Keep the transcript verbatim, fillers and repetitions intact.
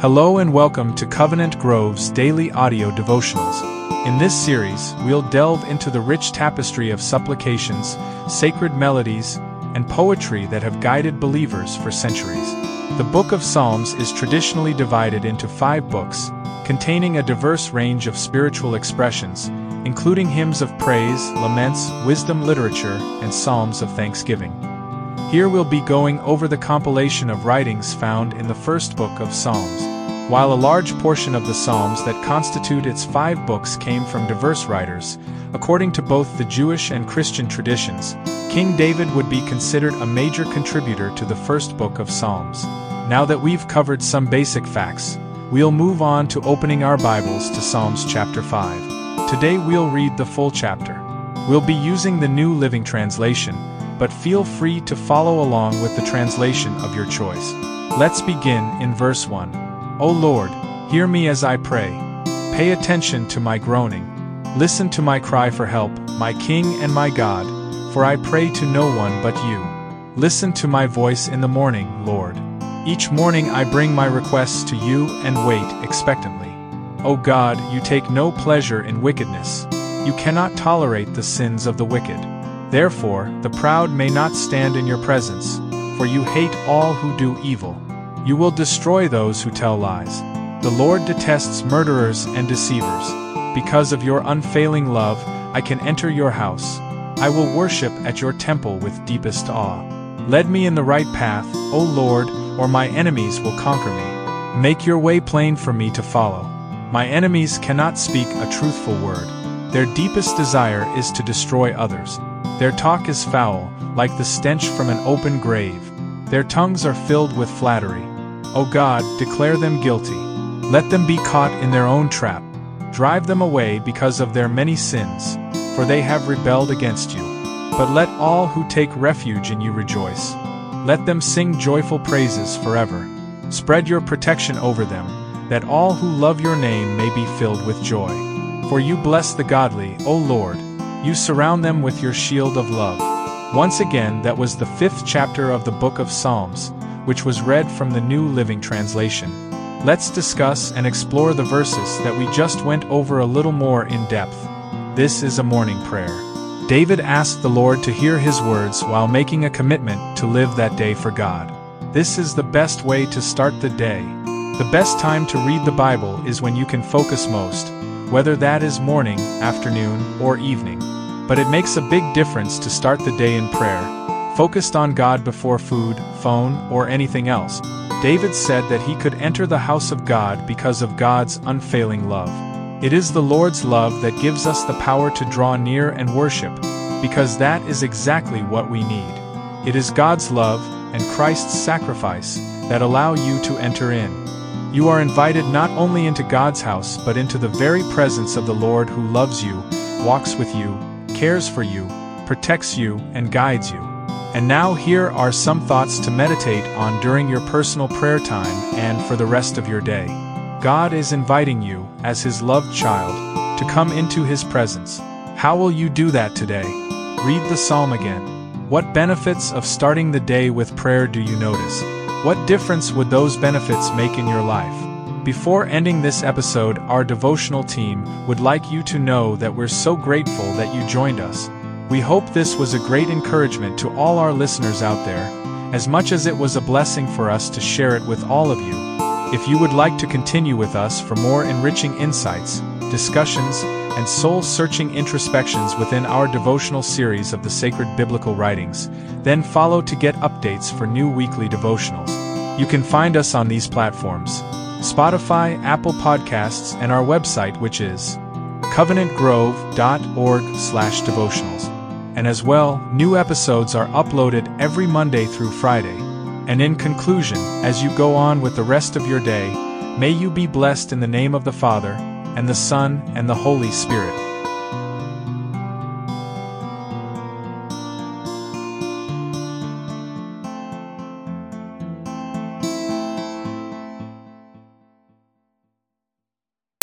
Hello and welcome to Covenant Grove's daily audio devotionals. In this series, we'll delve into the rich tapestry of supplications, sacred melodies, and poetry that have guided believers for centuries. The Book of Psalms is traditionally divided into five books, containing a diverse range of spiritual expressions, including hymns of praise, laments, wisdom literature, and psalms of thanksgiving. Here we'll be going over the compilation of writings found in the first book of Psalms. While a large portion of the Psalms that constitute its five books came from diverse writers, according to both the Jewish and Christian traditions, King David would be considered a major contributor to the first book of Psalms. Now that we've covered some basic facts, we'll move on to opening our Bibles to Psalms chapter five. Today we'll read the full chapter. We'll be using the New Living Translation, but feel free to follow along with the translation of your choice. Let's begin in verse one. O Lord, hear me as I pray. Pay attention to my groaning. Listen to my cry for help, my King and my God, for I pray to no one but you. Listen to my voice in the morning, Lord. Each morning I bring my requests to you and wait expectantly. O God, you take no pleasure in wickedness. You cannot tolerate the sins of the wicked. Therefore, the proud may not stand in your presence, for you hate all who do evil. You will destroy those who tell lies. The Lord detests murderers and deceivers. Because of your unfailing love, I can enter your house. I will worship at your temple with deepest awe. Lead me in the right path, O Lord, or my enemies will conquer me. Make your way plain for me to follow. My enemies cannot speak a truthful word. Their deepest desire is to destroy others. Their talk is foul, like the stench from an open grave. Their tongues are filled with flattery. O God, declare them guilty. Let them be caught in their own trap. Drive them away because of their many sins, for they have rebelled against you. But let all who take refuge in you rejoice. Let them sing joyful praises forever. Spread your protection over them, that all who love your name may be filled with joy. For you bless the godly, O Lord. You surround them with your shield of love. Once again, that was the fifth chapter of the book of Psalms, which was read from the New Living Translation. Let's discuss and explore the verses that we just went over a little more in depth. This is a morning prayer. David asked the Lord to hear his words while making a commitment to live that day for God. This is the best way to start the day. The best time to read the Bible is when you can focus most, whether that is morning, afternoon, or evening. But it makes a big difference to start the day in prayer, focused on God before food, phone, or anything else. David said that he could enter the house of God because of God's unfailing love. It is the Lord's love that gives us the power to draw near and worship, because that is exactly what we need. It is God's love and Christ's sacrifice that allow you to enter in. You are invited not only into God's house but into the very presence of the Lord who loves you, walks with you, cares for you, protects you, and guides you. And now here are some thoughts to meditate on during your personal prayer time and for the rest of your day. God is inviting you, as His loved child, to come into His presence. How will you do that today? Read the psalm again. What benefits of starting the day with prayer do you notice? What difference would those benefits make in your life? Before ending this episode, our devotional team would like you to know that we're so grateful that you joined us. We hope this was a great encouragement to all our listeners out there, as much as it was a blessing for us to share it with all of you. If you would like to continue with us for more enriching insights, discussions, and soul-searching introspections within our devotional series of the sacred biblical writings, then follow to get updates for new weekly devotionals. You can find us on these platforms: Spotify, Apple Podcasts, and our website, which is covenant grove dot org slash devotionals. And as well, new episodes are uploaded every Monday through Friday. And in conclusion, as you go on with the rest of your day, may you be blessed in the name of the Father, and the Son, and the Holy Spirit.